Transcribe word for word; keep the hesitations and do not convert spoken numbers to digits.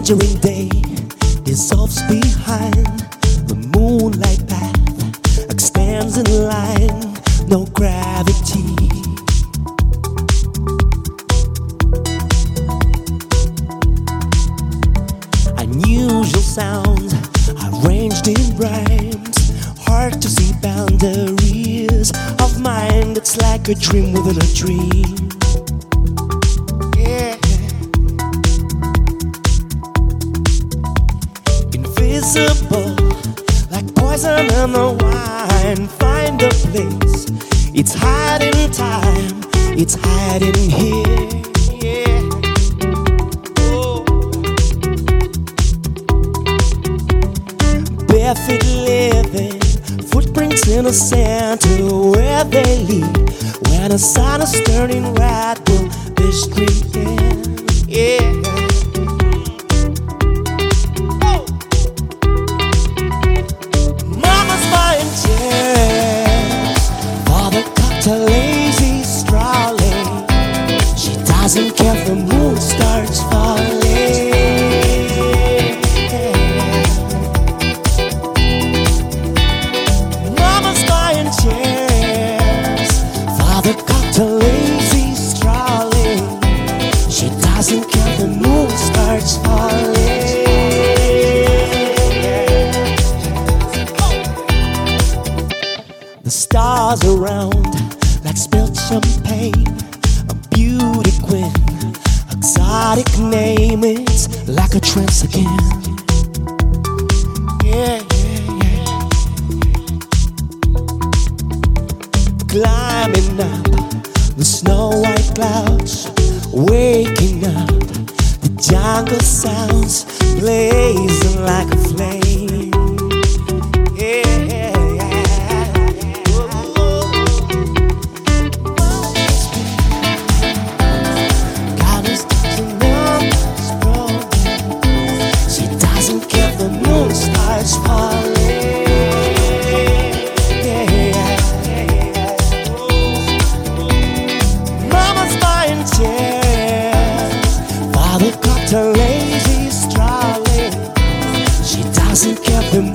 During day dissolves behind the moonlight path, extends in line, no gravity. Unusual sounds arranged in rhymes, hard to see boundaries of mind. It's like a dream within a dream. Invisible, like poison in the wine. Find a place, it's hiding time, it's hiding here. Yeah. Oh. Barefoot living, footprints in the sand to where they lead. When the sun is turning red, will this dream end? Yeah. Lazy strolling, she doesn't care if the moon starts falling. Mama's buying chairs for the cocktail, lazy strolling. She doesn't care if the moon starts falling. The stars around like spilled champagne, a beauty queen, exotic name. It's like a trance again. Yeah, yeah, yeah. Climbing up the snow white clouds, waking up the jungle sounds, blazing like a flame. Yeah, yeah. Starts falling. Yeah, yeah. Mama's buying chairs for the cocktail, lazy strolling. She doesn't care if the